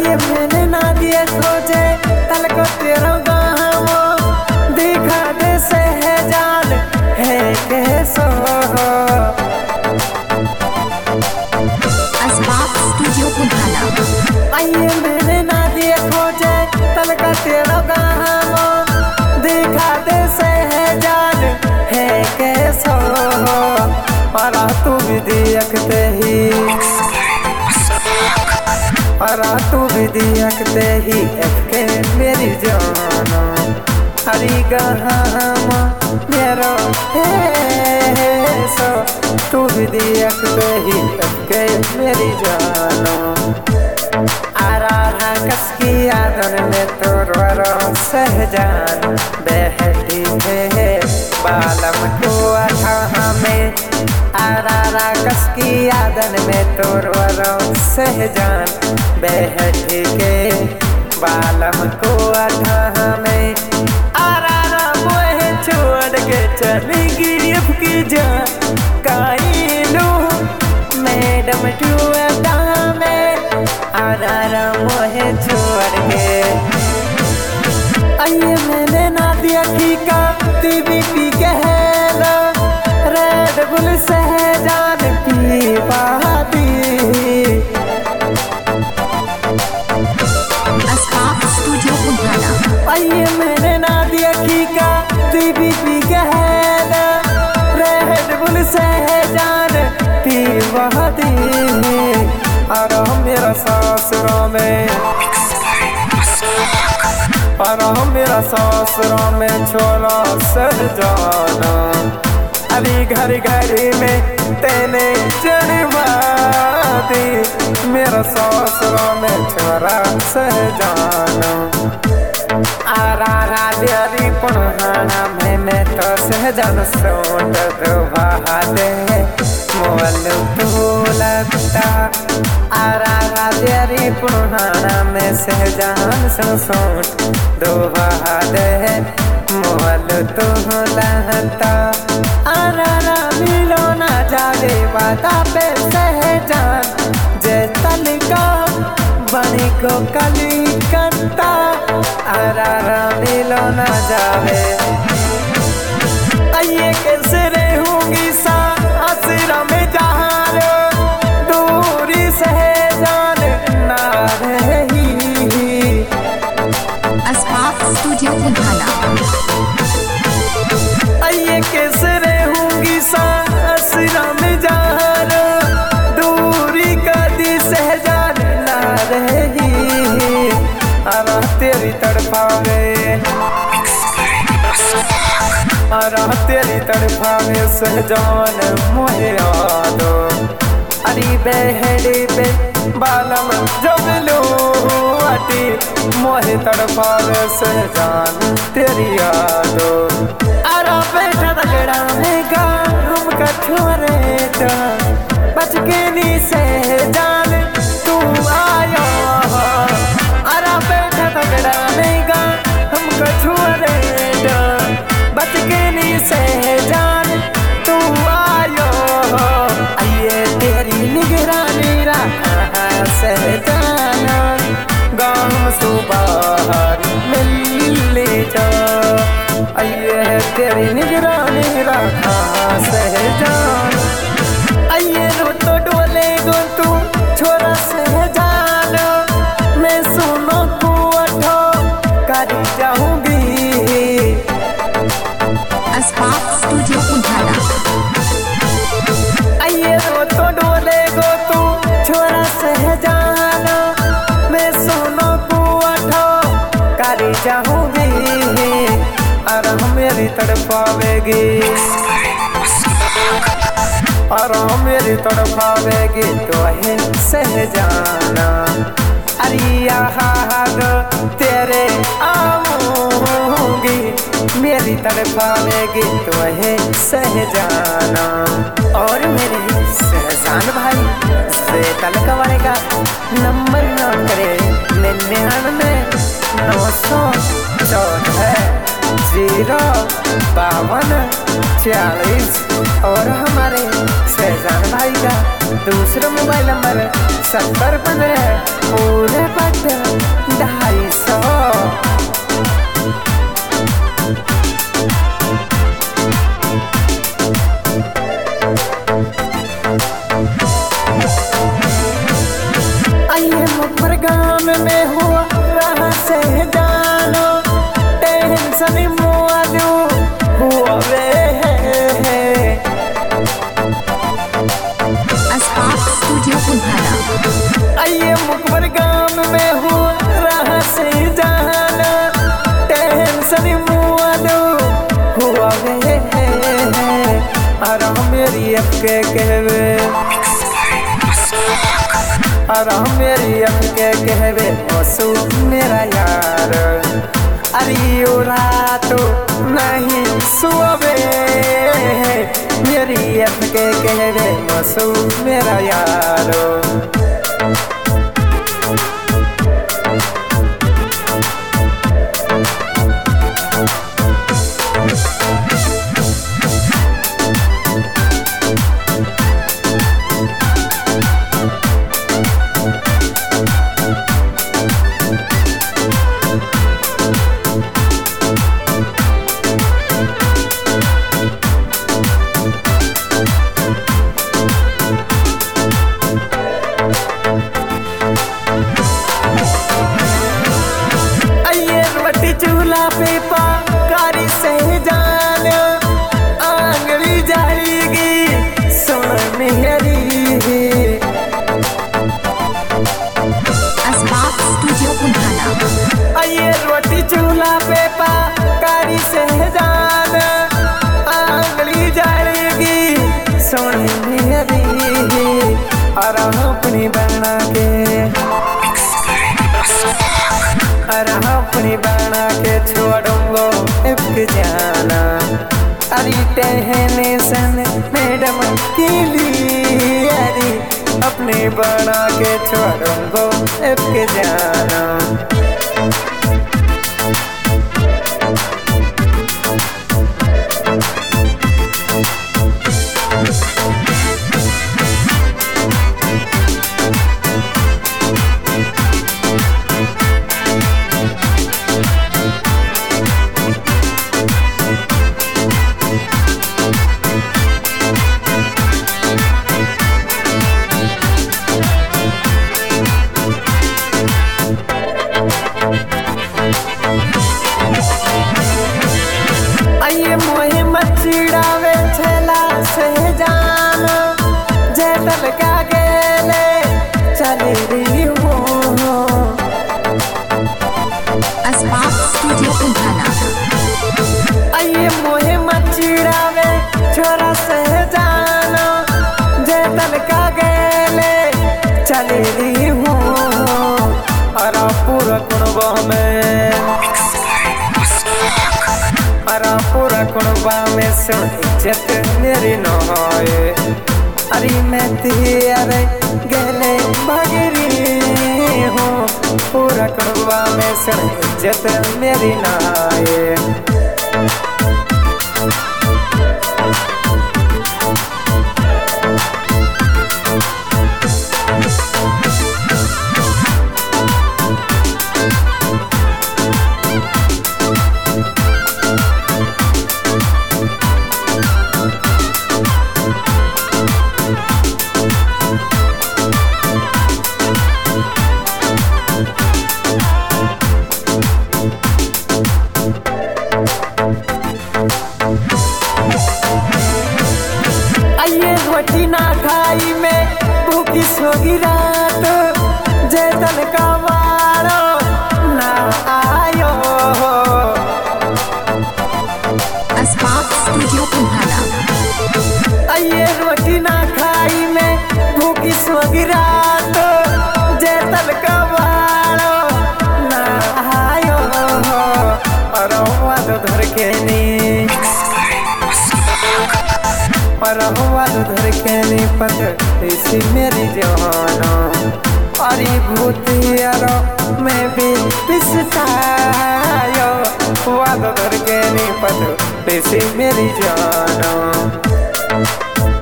आइए मैंने ना दिए खोजे तल को तेरा गाँव दिखा दे सहजान है कैसो असबाब स्टूडियो कुधाला। आइए मैंने ना दिए खोजे तल का तेरा गाँव दिखा दे सहजान है कैसो और तू भी देखते ही और तू भी देखते ही के मेरी जान हरी गहम मेरो है सो तू भी देखते ही के मेरी जान आरा कसकी आदन में तो रो सहजान बैठी है बालम को अठा में आरा कसकी आदन में तो रो सहजान बैठ के बालम को अठा में आरा मोह छोड़ के चली गिरफ की जा काइलू मैडम टूटा में आरा मोह छोड़ के आइए मैंने ना दिया ठीका टीवी पी के हेलो रेड बुल सहजान पी पाती आइए मैंने ना दिया ठीका दीदी पी के है रेड बुल सहजान पी बहती और मेरा ससुरा में और मेरा ससुरा में छोरा सहजाना अली घर घर में तेने चढ़वाती मेरा ससुरा में छोरा सहजाना आरा देरी पुनहाना में मैं तो सहजान सोट दो बहादे मोल तू लगता आरा देरी पुनहाना में सहजान सोट दो बहादे मोल तू लगता आरा मिलो ना जागे बाता पे सहजान जे तल का बनी को कली कंता आरा मिलो ना जावे आइए कैसे रहूंगी सा आसरा में जहां दूरी सहजान ना रही असबाब स्टूडियो कुधाला। आइए कैसे रहूंगी सा आसरा में जहां दूरी का दी सहजान ना रही आरा तेरी तड़पावे आरा तेरी तड़पावे सहजान मोहे यादो अरी बहड़ी पे बालम जब लो अटी मोहे तड़पावे सहजान तेरी यादो आरा बैठा तगड़ा में गा हम कठोरे बच के नी सहजान तू आया आरा बैठा तगड़ा मेगा हमको छुरे बच के नी सहजान तू आयो आइए तेरी निगरानी रहा सहजाना गाँव सुबह मिल जा आइए तेरी निगरानी रहा सहजान आइए रो तो डोले गो तू छोरा सहजान मैं सुनो को अठो कर जाऊंगी असबाब स्टूडियो कुधाला। आइए रो तो डोले गो तू छोरा सहजान मैं सुनो को अठो कर जाऊंगी और मेरी तड़पावेगी और मेरी तड़पावेगी तो है सहजाना अरिया तेरे आऊंगी मेरी तरफावेगी तो है सहजाना और मेरे सहजान भाई से तलक वाले का नंबर नोट करे 99 914 05240 और हमारे शहजान भाई का दूसरा मोबाइल नंबर 7015 पूरे पट 250। गाँव में हुआ रहा से जानो टेंशन मुआदू हुआ वे अस्पाक स्टूडियो पुधाना। आइए मुकबर गाँव में हुआ रहा से जानो टेंशन मुआदू हुआ वे आराम मेरी अक्के कहवे आराम मेरी अक्के कहवे ओसु मेरा यार अरे रात नहीं सोवे मेरी अक्के कहवे ओसु मेरा यार। चूल्हा पे पाकारी से जान आंगली जाएगी सुन मेरी। अस्पाक स्टूडियो पुधाना। आइए रोटी चूल्हा पे पाकारी से जान आंगली जाएगी सुन मेरी। और अपनी बना के अपनी बना के छोड़ूंगो एक जाना अरे टहने सन मैडम के लिए अरे अपनी बना के छोड़ूंगो एक जाना। आइए मोहे मचिड़ावे छला से जान जैतल का गेले चली रही हो। अस्पाक स्टूडियो पुधाना। आइए मोहे मचिड़ावे छोरा से जान जैतल का गेले चली रही हो। और पूरा कुनबा में पूरा कुनबा में सुन इज्जत मेरी न होए अरे मैं तेरे गले भगरी हूँ। पूरा कुनबा में सुन इज्जत मेरी न आए। रोटी ना खाई में भूखी सोगी रात जैतल का वारो ना आयो। अस्पाक स्टूडियो पुधाना। आइए रोटी ना खाई में भूखी सोगी रात जैतल का वारो ना आयो। और धर के नी पर हुआ धर के नी पत ऐसी मेरी जवाना और भूतियारो मैं भी पिसतायो वादा करके नहीं पता पैसे मेरी जानो